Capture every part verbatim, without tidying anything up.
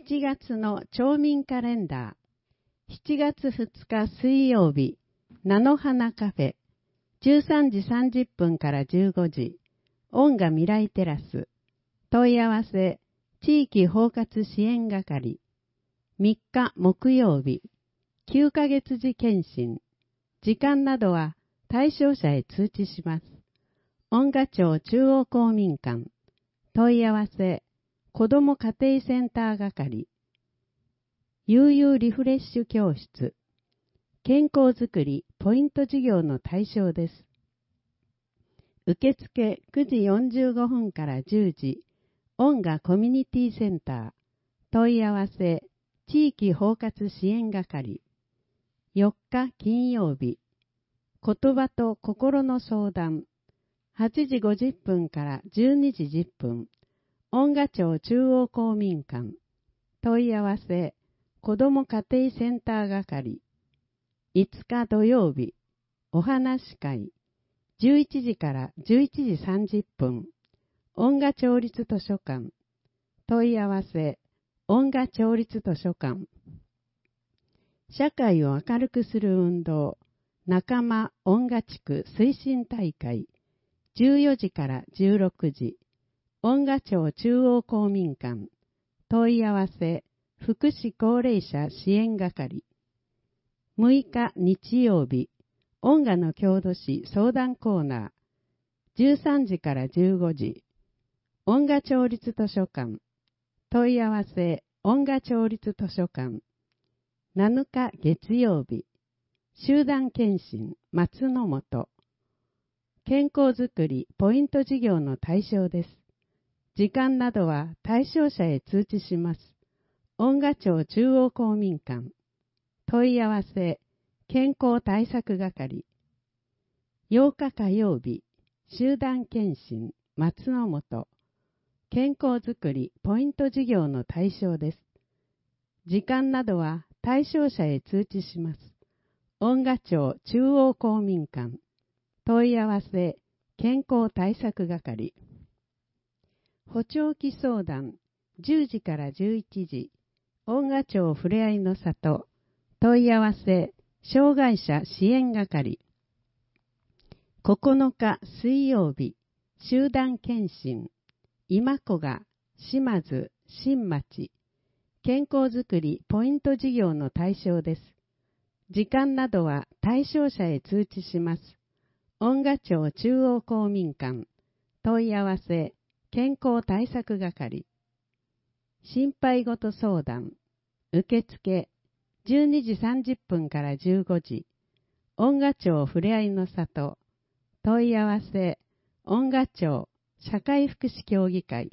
しちがつの町民カレンダー、しちがつふつか水曜日、菜の花カフェ、じゅうさんじさんじゅっぷんからじゅうごじ、音楽未来テラス、問い合わせ、地域包括支援係、みっか木曜日、きゅうかげつ時検診、時間などは対象者へ通知します。音楽町中央公民館、問い合わせ、子ども家庭センター係、悠々リフレッシュ教室、健康づくりポイント事業の対象です。受付くじよんじゅうごふんからじゅうじ、音楽コミュニティセンター、問い合わせ、地域包括支援係、よっか金曜日、言葉と心の相談、はちじごじゅっぷんからじゅうにじじゅっぷん、音楽町中央公民館、問い合わせ、子ども家庭センター係、いつか土曜日、お話し会、じゅういちじからじゅういちじさんじゅっぷん、音楽町立図書館、問い合わせ、音楽町立図書館、社会を明るくする運動、仲間音楽地区推進大会、じゅうよじからじゅうろくじ、音楽町中央公民館、問い合わせ、福祉高齢者支援係、むいか日曜日、音楽の郷土史相談コーナー、じゅうさんじからじゅうごじ、音楽町立図書館、問い合わせ、音楽町立図書館、なのか月曜日、集団検診、松の本、健康づくりポイント事業の対象です。時間などは対象者へ通知します。音楽町中央公民館、問い合わせ、健康対策係、ようか火曜日、集団検診、松の本、健康づくりポイント事業の対象です。時間などは対象者へ通知します。音楽町中央公民館、問い合わせ、健康対策係、補聴器相談、じゅうじからじゅういちじ、音楽町ふれあいの里、問い合わせ、障害者支援係、ここのか水曜日、集団検診、今古賀、島津、新町、健康づくりポイント事業の対象です。時間などは対象者へ通知します。音楽町中央公民館、問い合わせ、健康対策係、心配事相談、受付、じゅうにじさんじゅっぷんからじゅうごじ、音楽町ふれあいの里、問い合わせ、音楽町社会福祉協議会、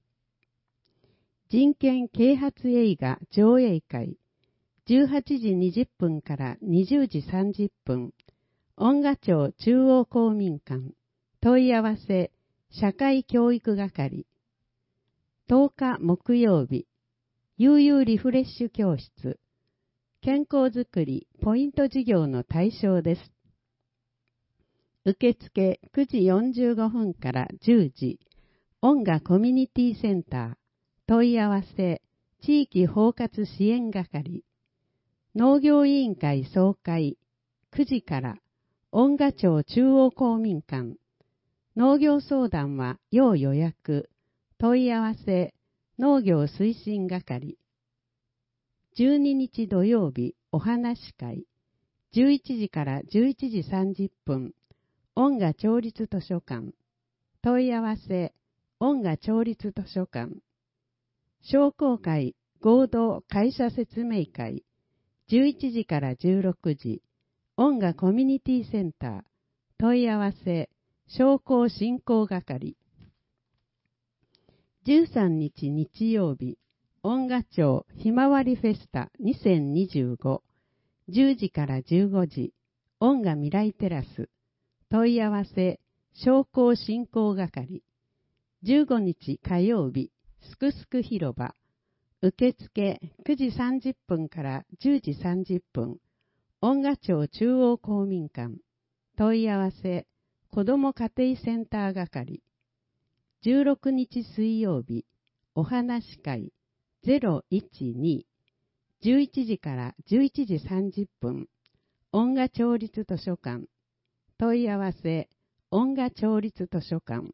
人権啓発映画上映会、じゅうはちじにじゅっぷんからにじゅうじさんじゅっぷん、音楽町中央公民館、問い合わせ、社会教育係、とおか木曜日、悠々リフレッシュ教室、健康づくりポイント事業の対象です。受付くじよんじゅうごふんからじゅうじ、音楽コミュニティセンター、問い合わせ、地域包括支援係、農業委員会総会、くじから、音楽町中央公民館、農業相談は要予約、問い合わせ、農業推進係、じゅうににち土曜日、お話し会、じゅういちじからじゅういちじさんじゅっぷん、音楽町立図書館、問い合わせ、音楽町立図書館、商工会合同会社説明会、じゅういちじからじゅうろくじ、音楽コミュニティセンター、問い合わせ、商工振興係、じゅうさんにち日曜日、音楽町ひまわりフェスタにせんにじゅうご、じゅうじからじゅうごじ、音楽未来テラス、問い合わせ、商工振興係、じゅうごにち火曜日、すくすく広場、受付くじさんじゅっぷんからじゅうじさんじゅっぷん、音楽町中央公民館、問い合わせ、子ども家庭センター係、じゅうろくにち水曜日、お話し会、 ゼロいちに、じゅういちじからじゅういちじさんじゅっぷん、音楽町立図書館。問い合わせ、音楽町立図書館。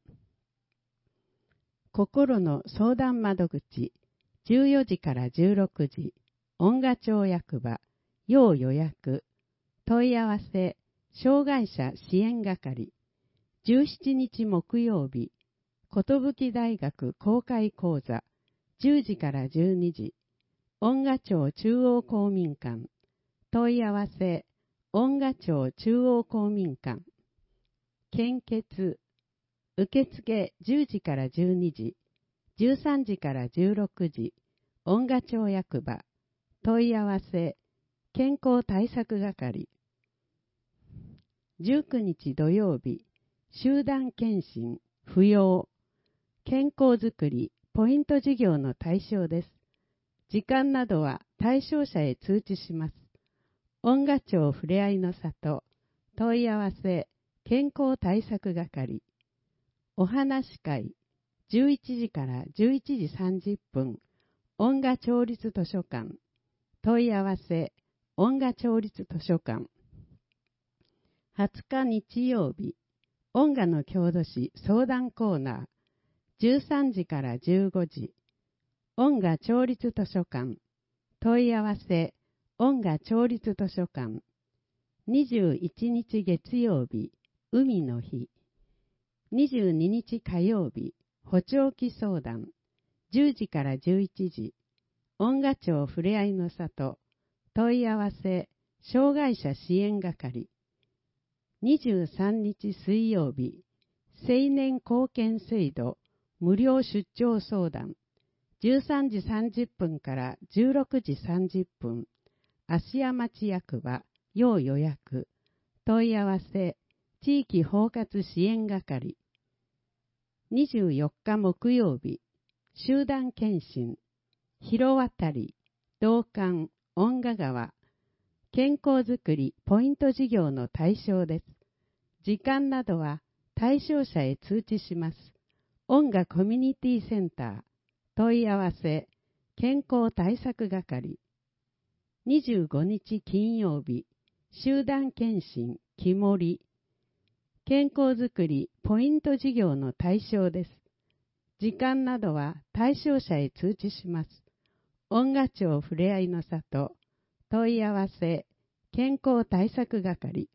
心の相談窓口、じゅうよじからじゅうろくじ、音楽町役場、要予約。問い合わせ、障害者支援係。じゅうしちにち木曜日、寿大学公開講座、じゅうじからじゅうにじ、音楽町中央公民館。問い合わせ、音楽町中央公民館。献血、受付じゅうじからじゅうにじ、じゅうさんじからじゅうろくじ、音楽町役場。問い合わせ、健康対策係。じゅうくにち土曜日、集団検診、不要。健康づくり、ポイント事業の対象です。時間などは対象者へ通知します。音楽町ふれあいの里、問い合わせ、健康対策係。お話し会、じゅういちじからじゅういちじさんじゅっぷん、音楽町立図書館。問い合わせ、音楽町立図書館。はつか日曜日、音楽の郷土史相談コーナー、じゅうさんじからじゅうごじ、音楽町立図書館。問い合わせ、音楽町立図書館。にじゅういちにち月曜日、海の日。にじゅうににち火曜日、補聴器相談。じゅうじからじゅういちじ、音楽町ふれあいの里。問い合わせ、障害者支援係。にじゅうさんにち水曜日、青年貢献制度無料出張相談。じゅうさんじさんじゅっぷんからじゅうろくじさんじゅっぷん、芦屋町役場、要予約。問い合わせ、地域包括支援係。にじゅうよっか木曜日、集団検診、広渡り、道館、恩賀川、健康づくりポイント事業の対象です。時間などは対象者へ通知します。音楽コミュニティセンター。問い合わせ、健康対策係。にじゅうごにち金曜日、集団検診、木森。健康づくりポイント事業の対象です。時間などは対象者へ通知します。音楽町ふれあいの里。問い合わせ、健康対策係。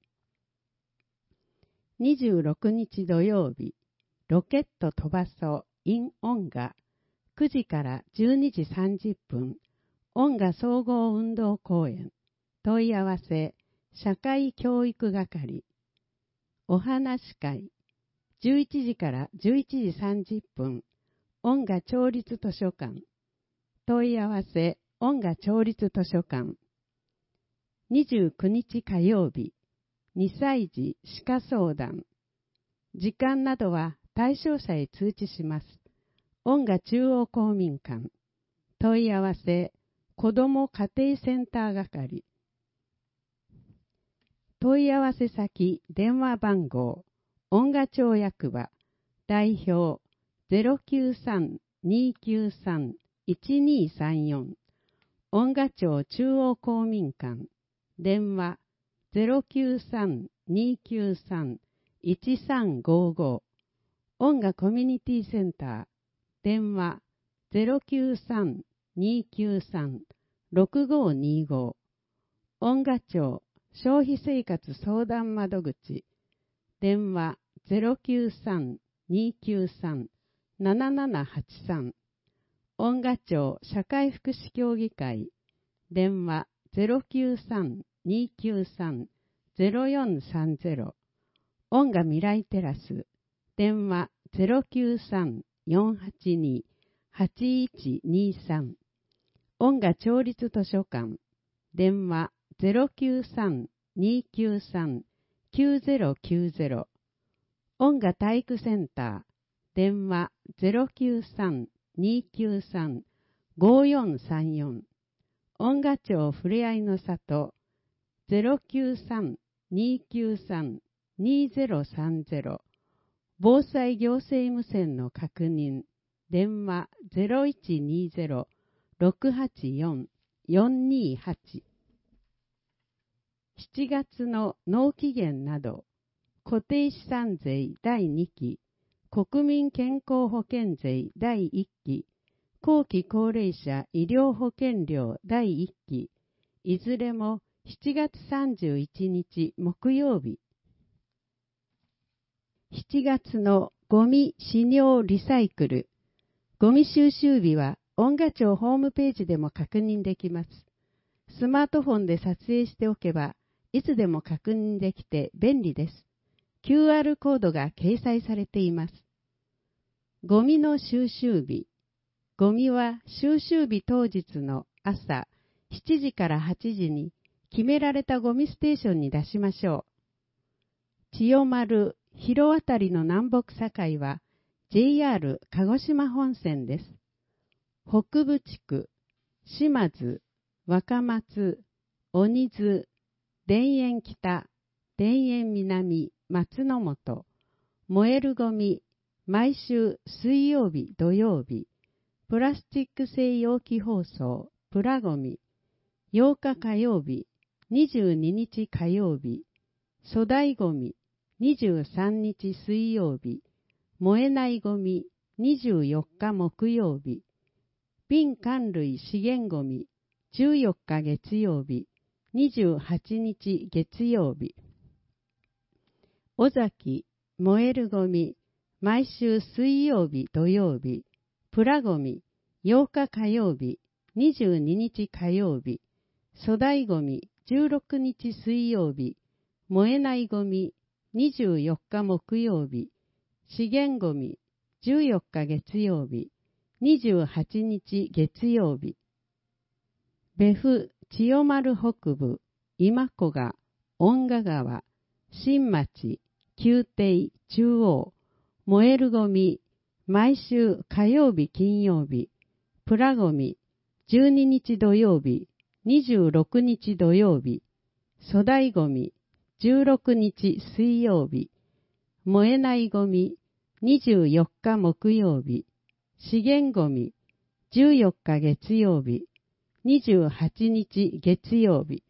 にじゅうろくにち土曜日、ロケット飛ばそう in 音楽。くじからじゅうにじさんじゅっぷん、音楽総合運動公演。問い合わせ、社会教育係。お話し会、じゅういちじからじゅういちじさんじゅっぷん、音楽町立図書館。問い合わせ、音楽町立図書館。にじゅうくにち火曜日、にさい児歯科相談。時間などは対象者へ通知します。音楽中央公民館。問い合わせ、子ども家庭センター係。問い合わせ先、電話番号、音楽町役場、代表 ゼロきゅうさん にきゅうさん いちにさんよん、音楽町中央公民館、電話 ゼロきゅうさん にきゅうさん いちさんごご、音楽コミュニティセンター、電話 ゼロきゅうさん にきゅうさん ろくごにご、音楽町消費生活相談窓口、電話 ゼロきゅうさん にきゅうさん ななななはちさん、音楽町社会福祉協議会、電話 ゼロきゅうさん にきゅうさん ゼロよんさんゼロ、音楽未来テラス、電話 ゼロきゅうさん よんはちに はちいちにさん、音楽町立図書館、電話 ゼロきゅうさん にきゅうさん きゅうゼロきゅうゼロ、音楽体育センター、電話 ゼロきゅうさん にきゅうさん ごよんさんよん、音楽町ふれあいの里、ゼロきゅうさん にきゅうさん にゼロさんゼロ、防災行政無線の確認、電話 ゼロいちにゼロろくはちよん よんにはち。しちがつの納期限など、固定資産税だいにき、国民健康保険税だいいっき、後期高齢者医療保険料だいいっき、いずれもしちがつさんじゅういちにち木曜日。しちがつのゴミ使用リサイクル、ゴミ収集日は音楽庁ホームページでも確認できます。スマートフォンで撮影しておけば、いつでも確認できて便利です。キューアール コードが掲載されています。ゴミの収集日。ゴミは収集日当日の朝しちじからはちじに決められたゴミステーションに出しましょう。千代丸、広渡りの南北境は ジェイアール 鹿児島本線です。北部地区、島津、若松、鬼津、田園北、田園南、松の本、燃えるゴミ、毎週水曜日、土曜日、プラスチック製容器包装、プラゴミ、ようか火曜日、にじゅうににち火曜日、粗大ゴミ、にじゅうさんにち水曜日、燃えないゴミ、にじゅうよっか木曜日、瓶缶類資源ゴミ、じゅうよっか月曜日、にじゅうはちにち月曜日。尾崎、燃えるゴミ、毎週水曜日、土曜日、プラゴミ、ようか火曜日、にじゅうににち火曜日、粗大ゴミ、じゅうろくにち水曜日、燃えないゴミ、にじゅうよっか木曜日、資源ゴミ、じゅうよっか月曜日、にじゅうはちにち月曜日。別府、千代丸北部、今古賀、遠賀川、新町、旧邸、中央、燃えるゴミ、毎週火曜日、金曜日、プラゴミ、じゅうににち土曜日、にじゅうろくにち土曜日、粗大ゴミ、じゅうろくにち水曜日、燃えないゴミ、にじゅうよっか木曜日、資源ゴミ、じゅうよっか月曜日、にじゅうはちにち月曜日。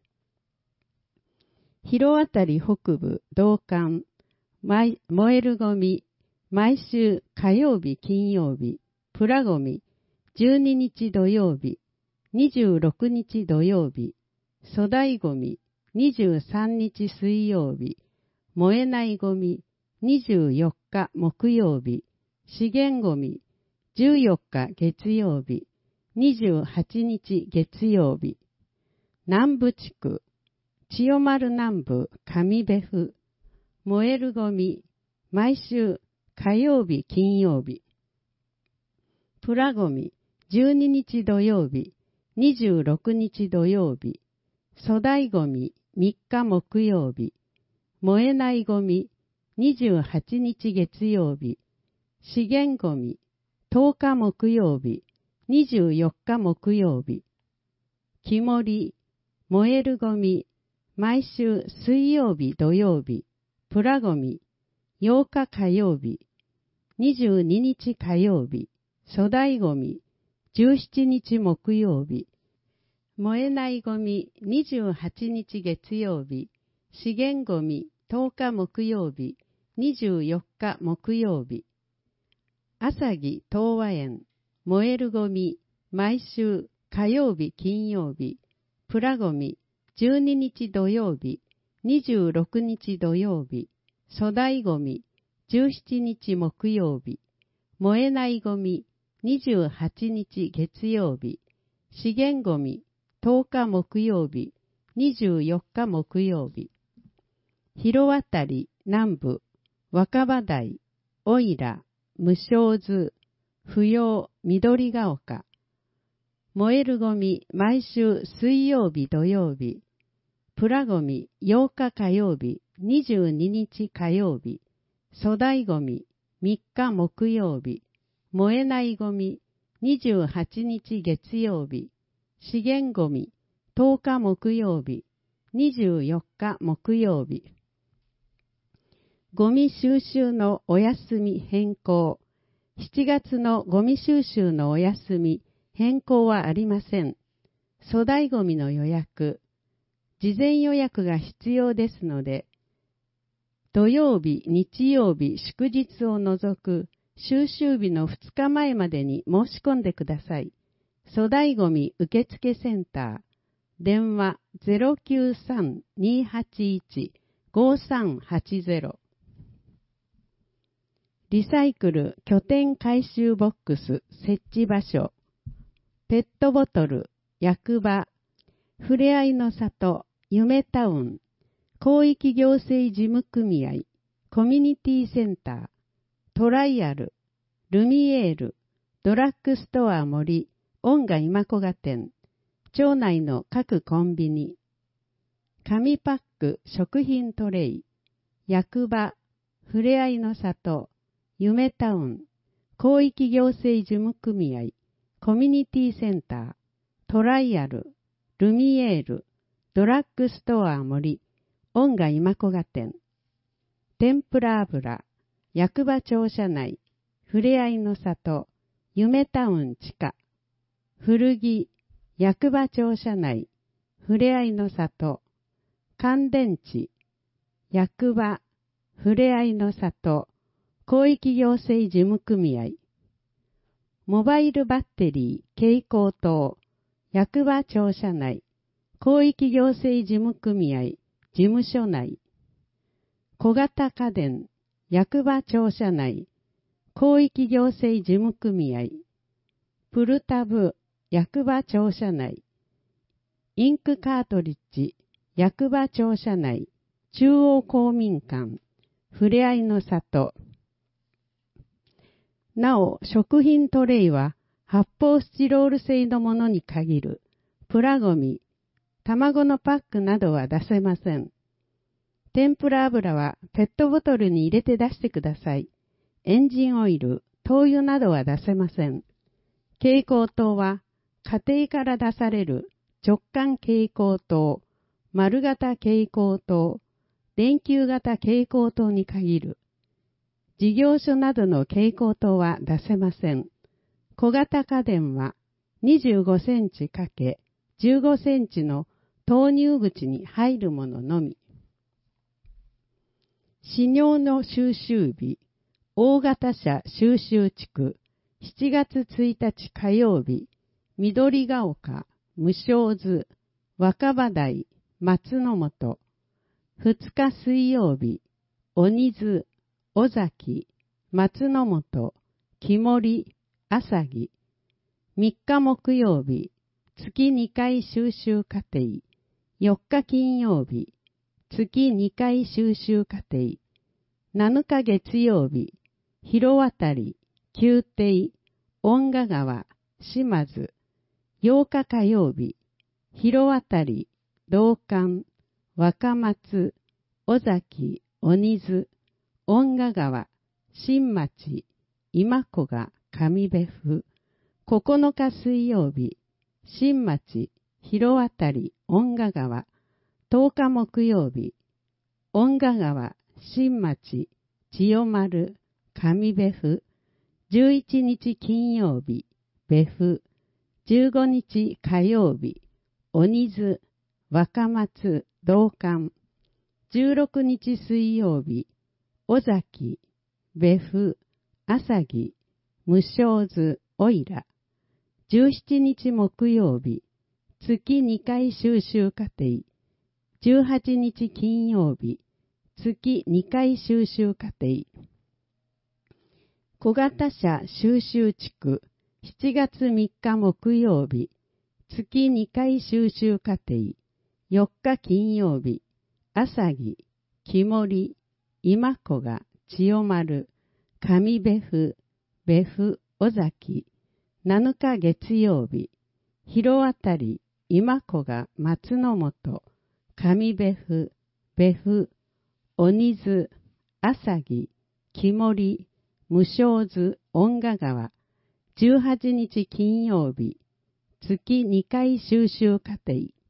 広渡り北部、道館、燃えるゴミ、毎週火曜日、金曜日、プラゴミ、じゅうににち土曜日、にじゅうろくにち土曜日、粗大ゴミ、にじゅうさんにち水曜日、燃えないゴミ、にじゅうよっか木曜日、資源ゴミ、じゅうよっか月曜日、にじゅうはちにち月曜日。南部地区、千代丸南部上別府、燃えるゴミ、毎週火曜日、金曜日。プラゴミ、じゅうににち土曜日、にじゅうろくにち土曜日。粗大ゴミ、みっか木曜日。燃えないゴミ、にじゅうはちにち月曜日。資源ゴミ、とおか木曜日。にじゅうよっか木曜日。木盛り、燃えるゴミ、毎週水曜日、土曜日。プラゴミ、ようか火曜日。にじゅうににち火曜日。粗大ゴミ、じゅうしちにち木曜日。燃えないゴミ、にじゅうはちにち月曜日。資源ゴミ、とおか木曜日。にじゅうよっか木曜日。朝木東和園、燃えるゴミ、毎週火曜日、金曜日。プラゴミ、じゅうににち土曜日。にじゅうろくにち土曜日。粗大ゴミ、じゅうしちにち木曜日。燃えないゴミ、にじゅうはちにち月曜日。資源ゴミ、とおか木曜日。にじゅうよっか木曜日。広渡り南部、若葉台、おいら、無償図、不要、緑が丘。燃えるゴミ、毎週水曜日、土曜日。プラゴミ、ようか火曜日、にじゅうににち火曜日。粗大ゴミ、みっか木曜日。燃えないゴミ、にじゅうはちにち月曜日。資源ゴミ、とおか木曜日。にじゅうよっか木曜日。ゴミ収集のお休み変更。しちがつのゴミ収集のお休み、 変更はありません。粗大ごみの予約、事前予約が必要ですので、土曜日、日曜日、祝日を除く収集日のふつかまえまでに申し込んでください。粗大ごみ受付センター、電話 ゼロきゅうさん にーはちいち ごさんはちゼロ。リサイクル拠点回収ボックス設置場所、ペットボトル、役場、ふれあいの里、夢タウン、広域行政事務組合、コミュニティセンター、トライアル、ルミエール、ドラッグストア森、音楽今小賀店、町内の各コンビニ、紙パック食品トレイ、役場、ふれあいの里、夢タウン、広域行政事務組合、コミュニティセンター、トライアル、ルミエール、ドラッグストア森、音楽今小賀店、天ぷら油、役場庁舎内、ふれあいの里、夢タウン地下、古着、役場庁舎内、ふれあいの里、乾電池、役場、ふれあいの里、広域行政事務組合、モバイルバッテリー、蛍光灯、役場庁舎内、広域行政事務組合、事務所内、小型家電、役場庁舎内、広域行政事務組合、プルタブ、役場庁舎内、インクカートリッジ、役場庁舎内、中央公民館、ふれあいの里。なお、食品トレイは発泡スチロール製のものに限る、プラゴミ、卵のパックなどは出せません。天ぷら油はペットボトルに入れて出してください。エンジンオイル、灯油などは出せません。蛍光灯は家庭から出される直管蛍光灯、丸型蛍光灯、電球型蛍光灯に限る。事業所などの蛍光灯は出せません。小型家電はにじゅうごセンチかけじゅうごセンチの投入口に入るもののみ。飼料の収集日、大型車収集地区、しちがつついたち火曜日、緑が丘、無償図、若葉台、松の本、ふつか水曜日、鬼津、尾崎、松の本、木森、朝木、みっか木曜日、月にかい収集家庭、よっか金曜日、月にかい収集家庭、なのか月曜日、広渡り、宮廷、恩賀川、島津、ようか火曜日、広渡り、道館、若松、尾崎、鬼津、恩賀川、新町、今古賀、上部府、ここのか水曜日、新町、広渡り、恩賀川、とおか木曜日、恩賀川、新町、千代丸、上部府、じゅういちにち金曜日、部府、じゅうごにち火曜日、鬼津、若松、道館、じゅうろくにち水曜日、尾崎、部府、朝木、無償図、おいら、じゅうしちにち木曜日、月にかい収集家庭、じゅうはちにち金曜日、月にかい収集家庭、小型車収集地区、しちがつみっか木曜日、月にかい収集家庭、よっか金曜日、朝木、木森、今古賀、千代丸、上部府、部府、尾崎、なのか月曜日、広渡り、今古賀、松の本、上部府、部府、鬼津、朝木、木森、無償図、恩賀川、じゅうはちにち金曜日、月にかい収集家庭、